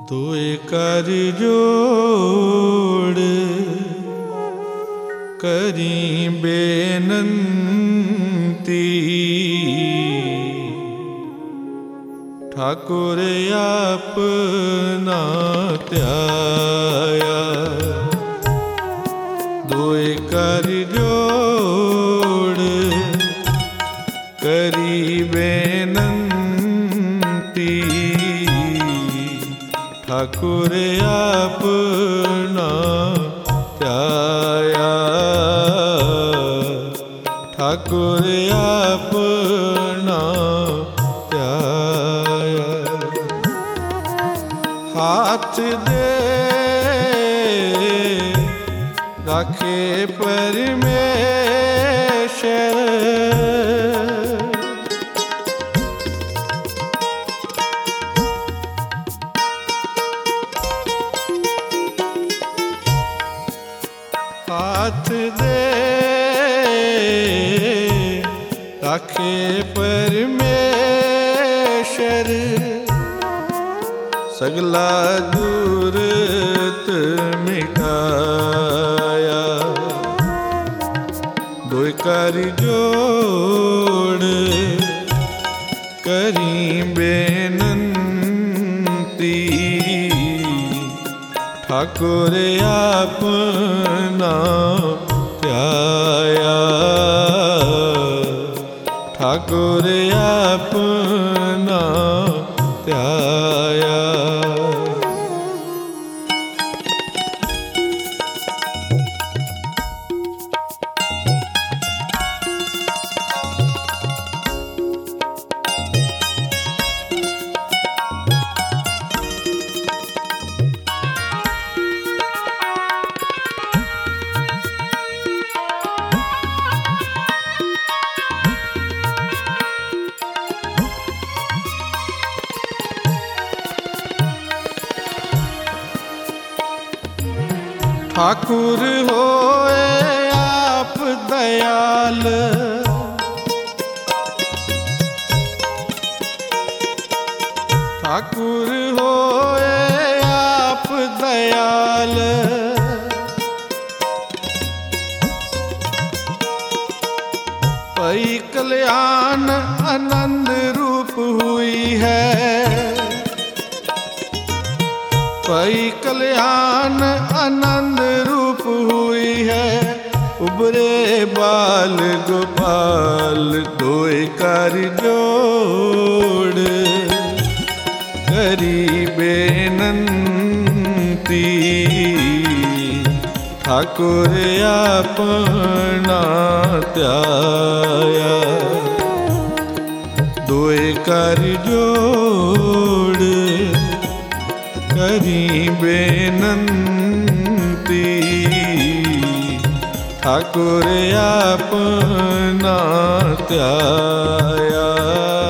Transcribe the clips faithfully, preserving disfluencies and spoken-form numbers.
तोय कर जोड़ करी बेनंती, ठाकुर अपना त्याया। दोय कर जोड़ करी बेनंती, ठाकुर अपना त्याया। ठाकुर अपना त्याया। हाथ दे राखे परमेश्वर, हाथ दे राखे परमेश्वर, सगला दूरत मिटाया। दोय कर जोड़ करी बेनंती, ठाकुर अपना त्याया। ठाकुर अपना त्याया। ठाकुर होए आप दयाल, ठाकुर होए आप दयाल। पई कल्याण आनंद रूप हुई है, पई कल्याण आनंद रूप हुई है। उबरे बाल गोपाल दोय कर जोड़ करी बेनंती, ठाकुर अपना त्याया। दोय कर जोड़ करी बेनंती, ठाकुर अपना त्याया।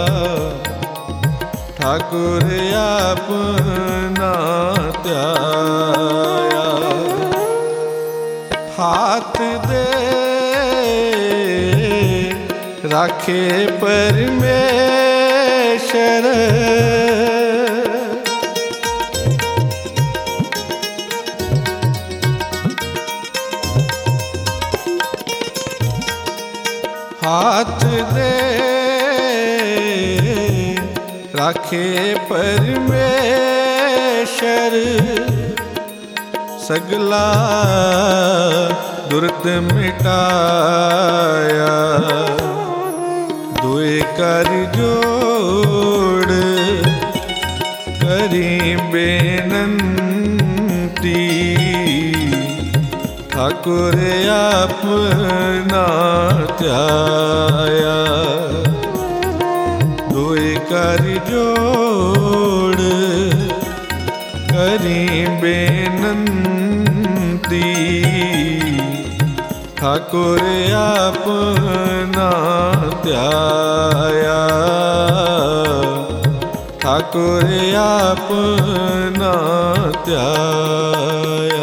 ठाकुर अपना त्याया। हाथ दे राखे परमेश्वर, हाथ दे राखे परमेश्वर, सगला दुर्त मिटाया। दोय कर जोड़ करी बेनंती, ठाकुर अपना त्याया। दोय कर जोड़ करी बेनंती, ठाकुर अपना त्याया। ठाकुर अपना त्याया।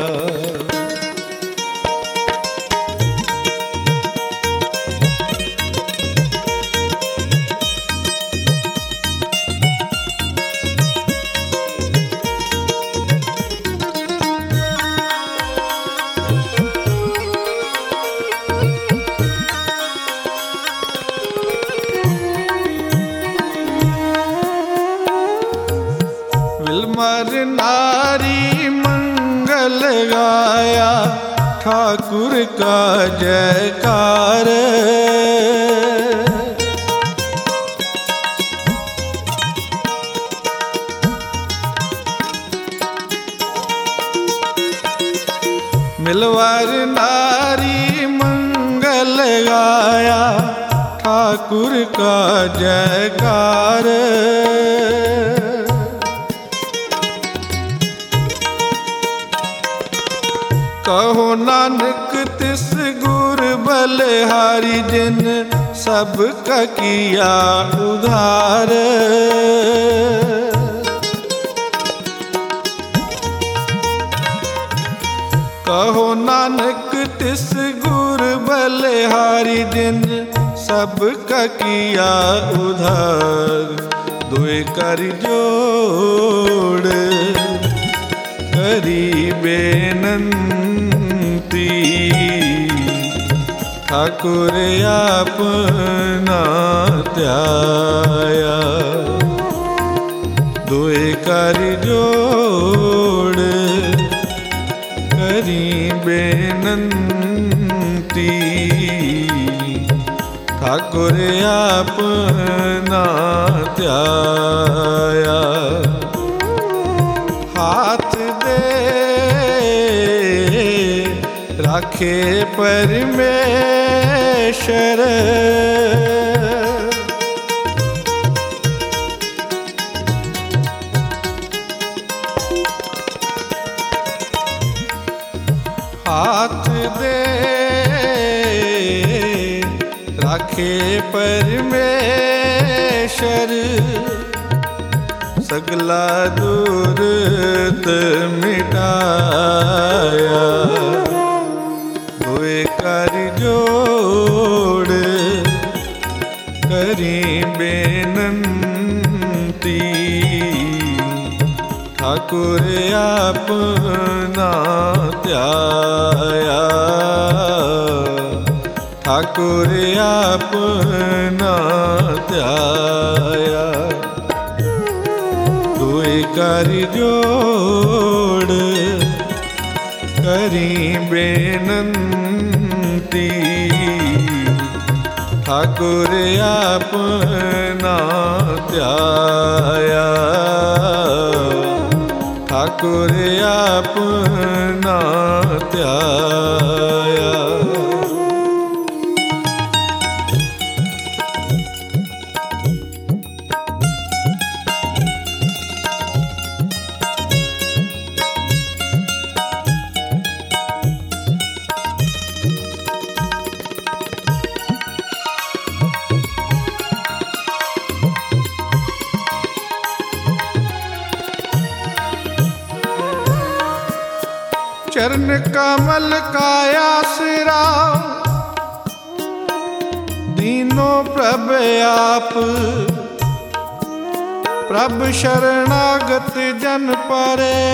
ठाकुर का जयकार। मिलवार नारी मंगल गाया, ठाकुर का जयकार। कहो नानक तिस गुर बलिहारी, जिन सब का किया उधार। कहो नानक तिस गुर बलिहारी, जिन सब का किया उधार। दुए कर जोड़ करी बेनंती, ठाकुर अपना त्याया। दुए कर जोड़ करी बेनंती, ठाकुर अपना त्याया। हाथ दे राखे परमेश्वर, हाथ दे राखे परमेश्वर। सगला दुर्त मिटाया, हुए कर जोड़ करी बेनंती, ठाकुर अपना त्याया। ठाकुर अपना त्याया। दुए कर जोड़ करी बेनंती, ठाकुर अपना त्याया। ठाकुर अपना त्याया। चरण कमल का आसरा, दीनों प्रभ आप। प्रभ शरणागत जन परे,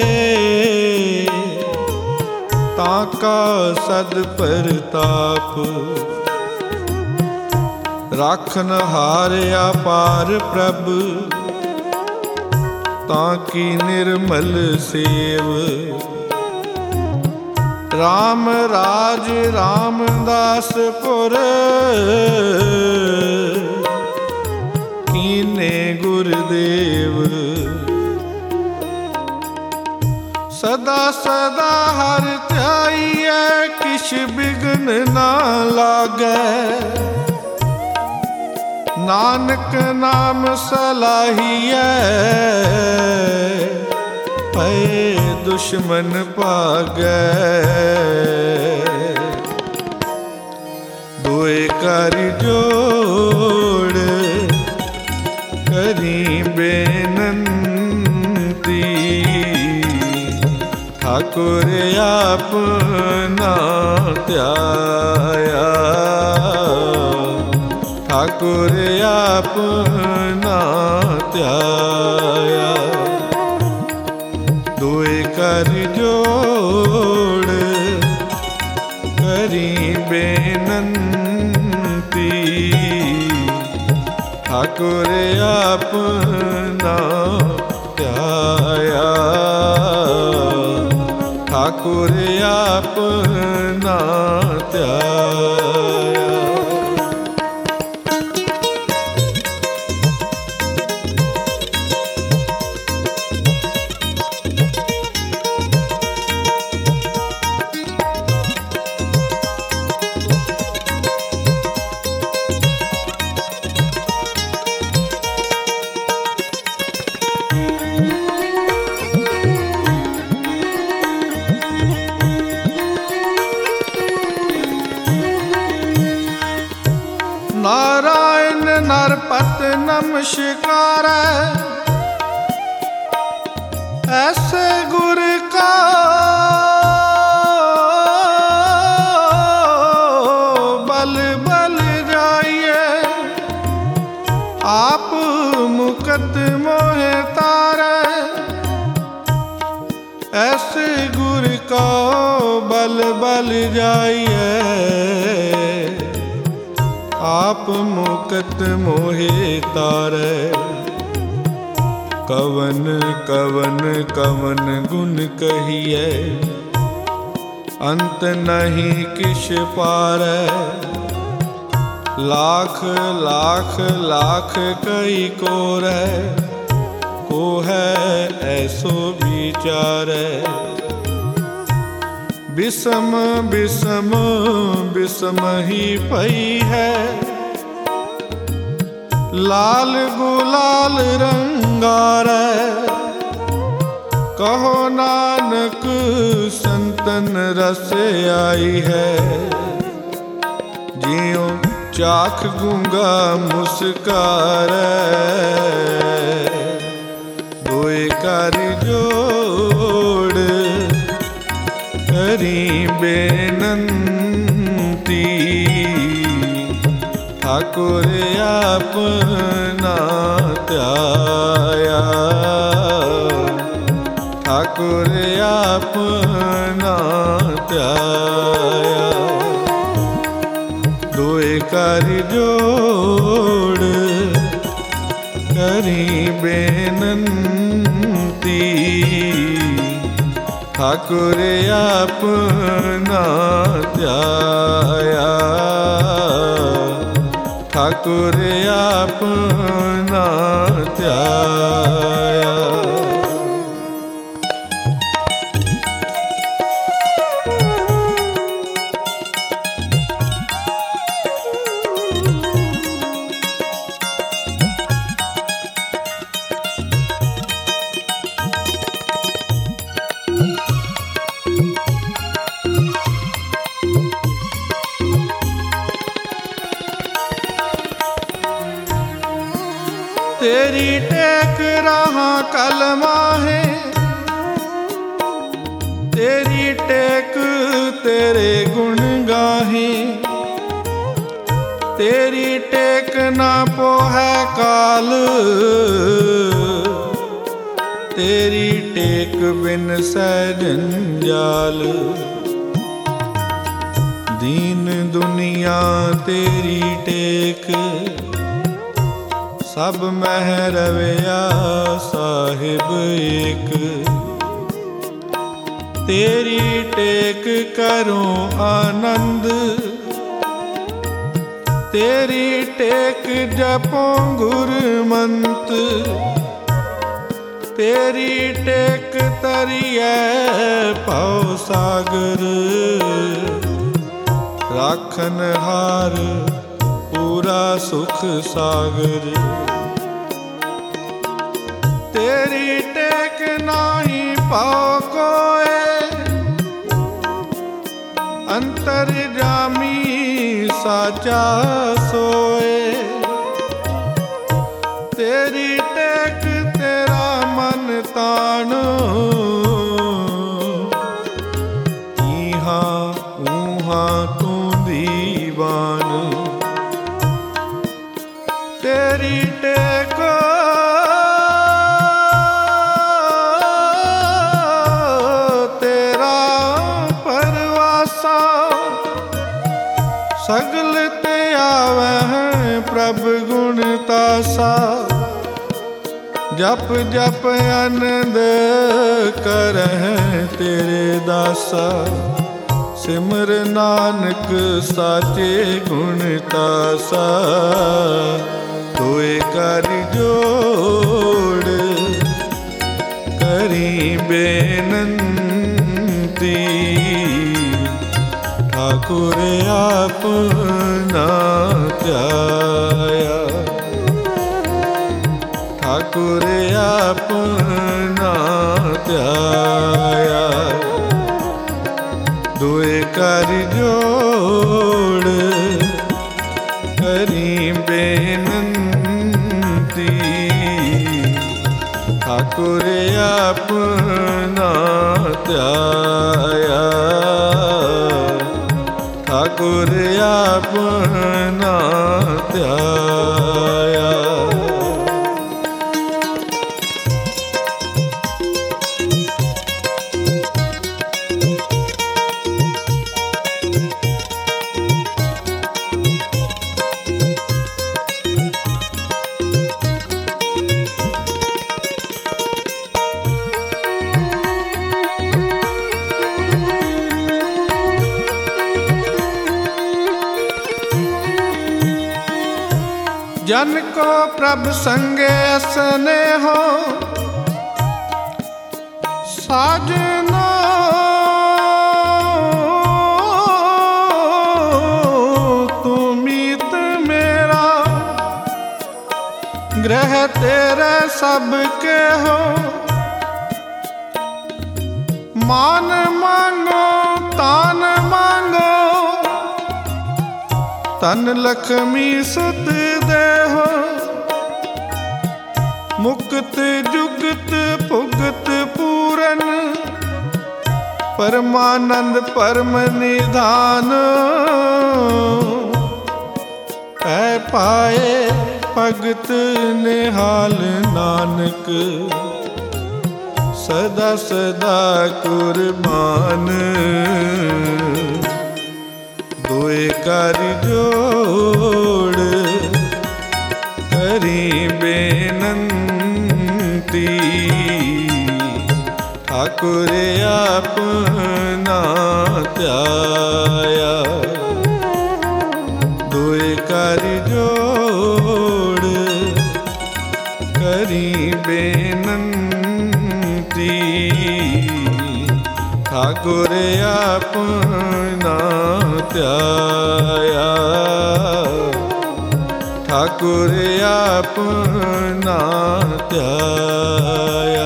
ताका सद परताप। राखन हार अपार प्रभ, ताकी निर्मल सेव। राम राज रामदासपुर, कीने गुरुदेव। सदा सदा हर ध्याइयै, किश बिघ्न ना लागै। नानक नाम सलाहियै, भय दुश्मन भागै। दुए कर जोड़ करी बेनंती, ठाकुर अपना त्याया। ठाकुर अपना त्याया। दुए कर जोड़ करी बेनंती, ठाकुर अपना त्याया। ठाकुर ठाकुर अपना त्याया। नारायण नरपत नमस्कार, ऐसे गुर का बल बल जाइए, आप मुकत मोहे तारे। ऐसे गुर का बल बल जाइए, आप मुकत मोहे तारे। कवन कवन कवन गुण कहिए, अंत नहीं किश पारै। लाख लाख लाख कई को रै, को है ऐसो विचारै। बिसम बिसम बिसम ही पई है, लाल गुलाल रंगारै। कहो नानक संतन रस आई है, जियो चाख गूंगा मुस्कारै। दोए कर जोड़ करी बेनंती, ठाकुर अपना त्याया। ठाकुर अपना त्याया। दोए कर जोड़ करी बेनंती, ठाकुर अपना त्याया। ठाकुर अपना त्याया। तेरी टेक रहा कलमा है, तेरी टेक तेरे गुण गाहे। तेरी टेक ना पोहै काल, तेरी टेक बिन सैजन जाल। दीन दुनिया तेरी टेक, सब मह रवैया साहिब एक। तेरी टेक करो आनंद, तेरी टेक जपो गुरमंत। तेरी टेक तरिए पाओ सागर, राखन हार पूरा सुख सागर। तेरी टेक नाही पाओ कोए, अंतर्जामी साचा सोए। तेरी टेक तेरा मन तानो, इहाँ ऊहाँ तू दीवान। तेरी टेक तेरा परवासा, सगल ते आवे प्रभ गुण तासा। जप जप आनंद करह तेरे दासा, सिमर नानक साचे गुण तासा। तोए कर जोड़ करी बेनंती, ठाकुर आपना ध्याया। ठाकुर आपना ध्याया, दुए कर जोड़ करी बेनंती, ठाकुर आपना ध्याया। ठाकुर आपना ध्याया। जन को प्रभ संगे असने हो, साजना तू मीत मेरा, ग्रह तेरे सबके हो। मान मांगो तान मांगो, तन लक्ष्मी सुत देहो। मुक्त जुगत भुगत पूरन, परमानंद परम निधान। ऐ पाए भगत निहाल नानक, सदा सदा कुर्बान। दुए कर जोड़ करी बेनंती, ठाकुर आपना ध्याया। दुए कर जोड़ करी बेनंती, ठाकुर आपना ध्याया। ठाकुर आपना ध्याया।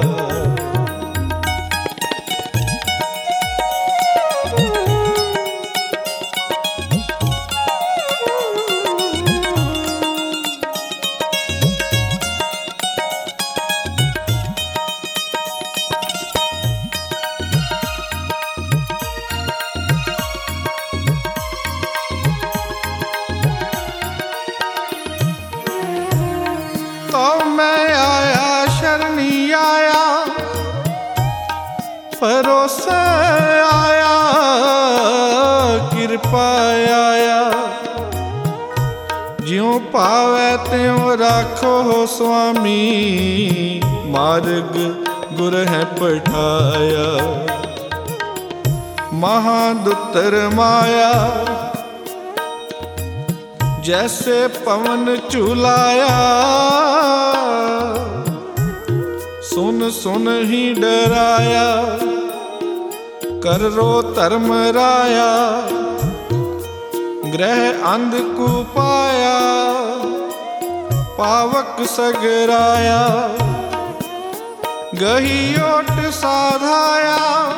तो मैं आया शरणी आया, परोसे आया, कृपा आया। ज्यों पावै त्यों राखो हो स्वामी, मार्ग गुर है पठाया। महादुतर माया जैसे पवन चुलाया, सुन सुन ही डराया। कर रो धर्म राया, ग्रह अंध कुपाया। पावक सगराया, गही ओट साधाया।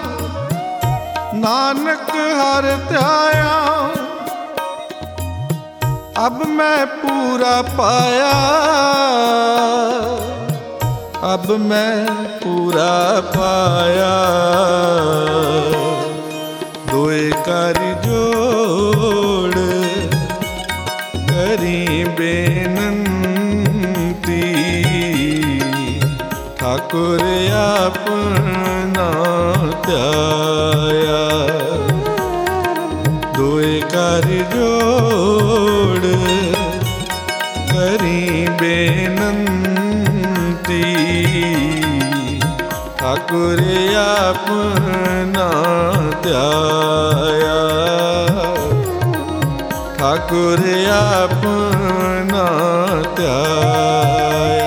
नानक हर ध्याया, अब मैं पूरा पाया। अब मैं पूरा पाया। दोए कर जोड़ करी बेनंती, ठाकुर अपना ध्याया। दोए कर जोड़ करी बेनंती, ठाकुर अपना ध्याया, ठाकुर अपना ध्याया।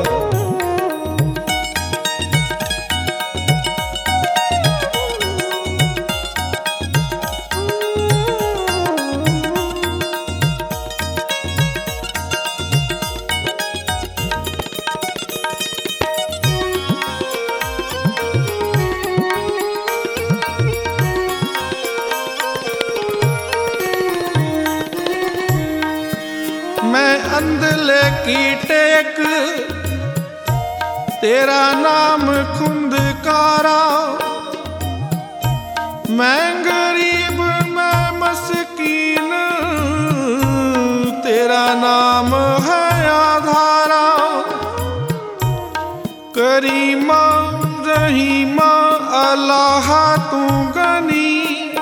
मैं अंधले की टेक तेरा नाम खुंदकारा, मैं गरीब मैं मस्कीन तेरा नाम है आधारा। करीमा रहीमा अल्लाह तू गनी,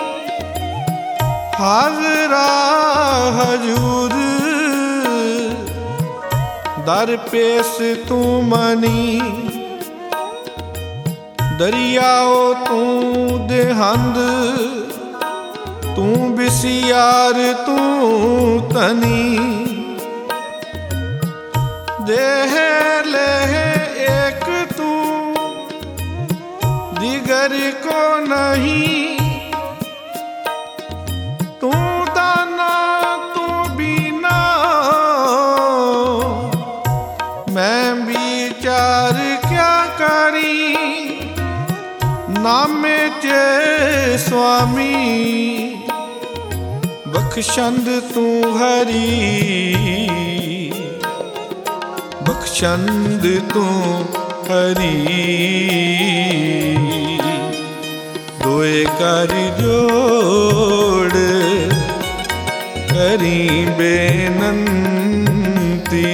हाजरा हजूर दर पेश तू मनी। दरियाओ तू देहंद तू बिसियार तू तनी। देह लेह एक तू दिगर को नहीं, तू दाना तू बीना मैं विचार क्या करी। नामे चे स्वामी बख्शंद तू हरी, बख्शंद तू हरी। दोए कर जोड़ करी बेनंती,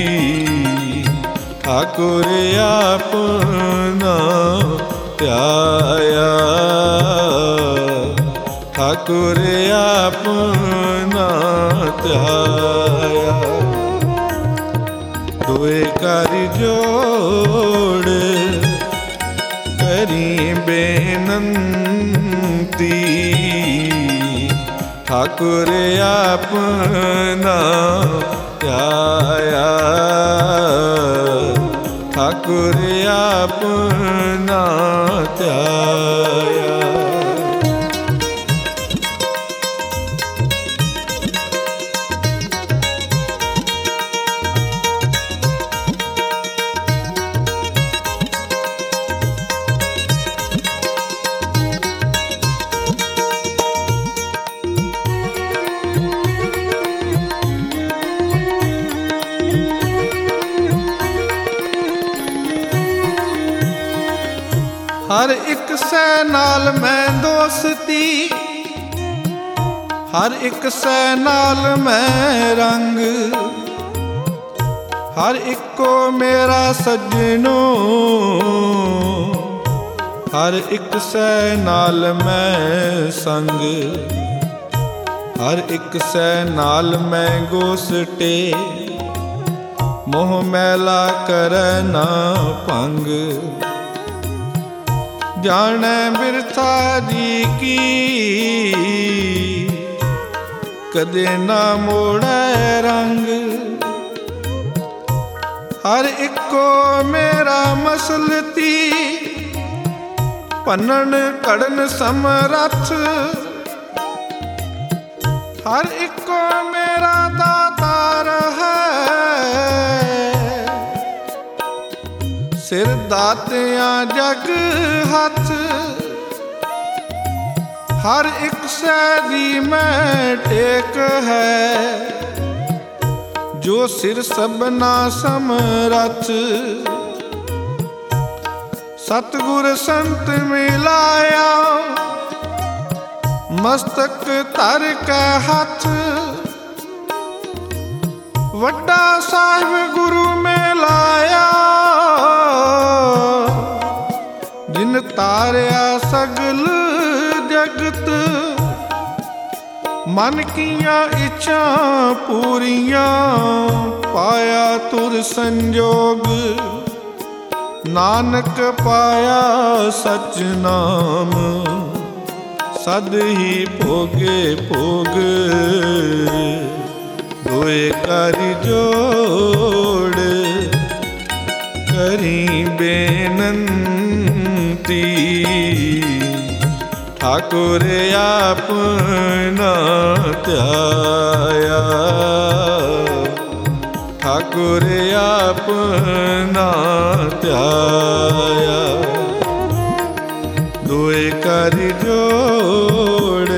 ठाकुर अपना ध्याया, ठाकुर अपना ध्याया। दोए कर जोड़ करी बेनंती, ठाकुर अपना ध्याया, ठाकुर अपना ध्याया। हर एक सै नाल मैं दोस्ती, हर एक सै नाल मैं रंग, हर एक को मेरा सज्जनो, हर एक सै नाल मैं संग, हर एक सै नाल मैं गोसटे, मोह मैला करे ना भंग। जाने बिरथा जी की कदे ना मोड़े रंग, हर एक को मेरा मसलती, पन्नन कड़न समरथ, हर एक को मेरा दातार है, सिर दातियां जग हथ, हर एक सैदी में टेक है, जो सिर सबना समरथ। सतगुर संत मिलाया मस्तक तर के हथ, वड्डा साहिब गुरु में लाया, जिन तारिया सगल जगत, मन किया इच्छा पूरियां, पाया तुर संजोग, नानक पाया सच नाम, सद ही भोगे भोग। दोए कर जोड़ करी बेनंती, ठाकुर आपना त्याया, ठाकुर आपना त्याया। दोए कर जोड़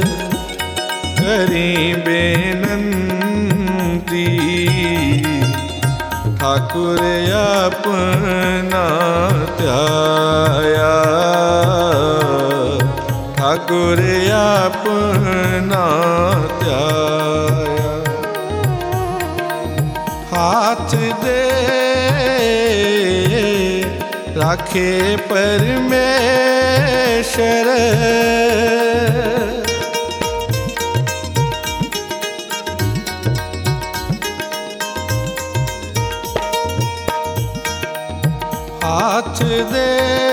करी बेनंती, ठाकुर आपना त्याया, ठाकुर आपना त्याया। हाथ दे राखे परमेश्वर, हाथ दे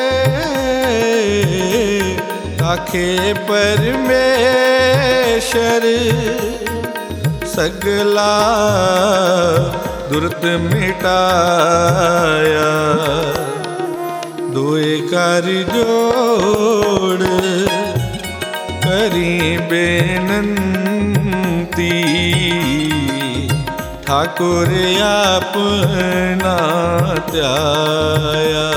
राखे परमेश्वर, सगला दुर्त मिटाया। दोए कर जोड़ करी बेनंती, ठाकुर आपना त्याया।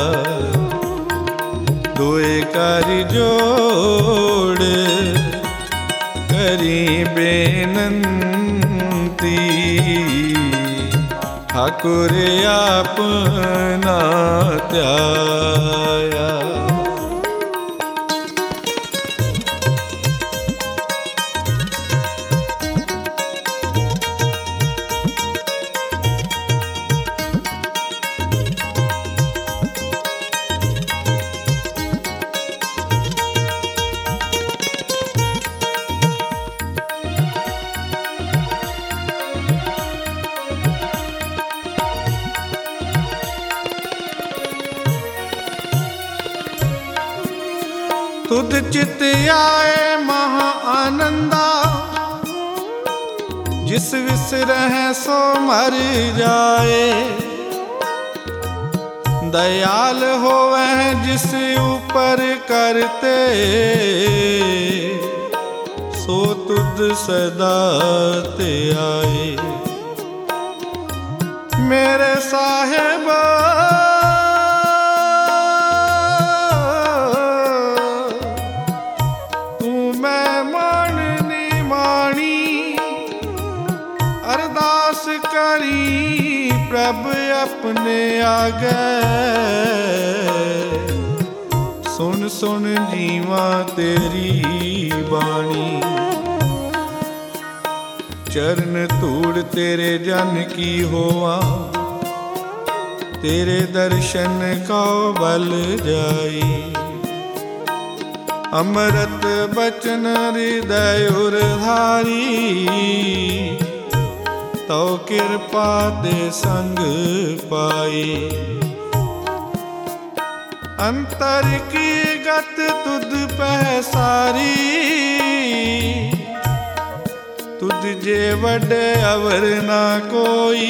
दोए कर जोड़ करी बेनंती, ठाकुर आपना त्याया। तुध चित आए महा आनंदा, जिस विसरह सो मर जाए। दयाल होवह जिस ऊपर करते, सो तुध सदा ते आए। मेरे साहेब प्रभ अपने आगे, सुन सुन जीवा तेरी बाणी। चरण धूड़ तेरे जन की होवा, तेरे दर्शन को बल जाई। अमृत बचन हृदय उधारी, तो कृपा दे संग पाई। अंतर की गत तुध पह सारी, तुझ जे वडे अवर ना कोई।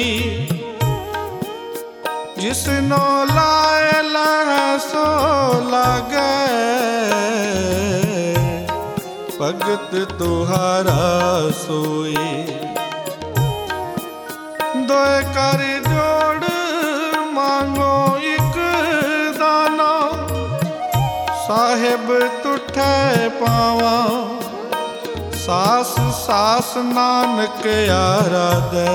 जिसनो लाए लह सो लागे, भगत तुहारा सोई। दोए कर जोड़ मांगो एक दाना, साहिब तुठे पावा। सास सास नानक आराधे,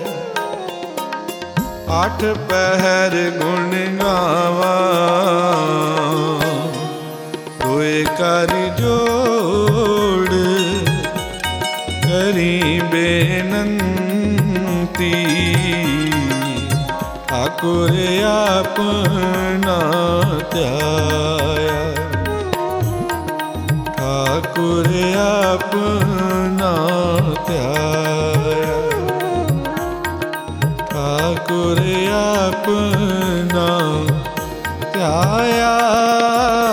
आठ पहर गुण गावा। दोए कर जोड़ करी बेनंती, ठाकुर आपना त्याया। ठाकुर आपना त्याया। ठाकुर आपना ध्याया।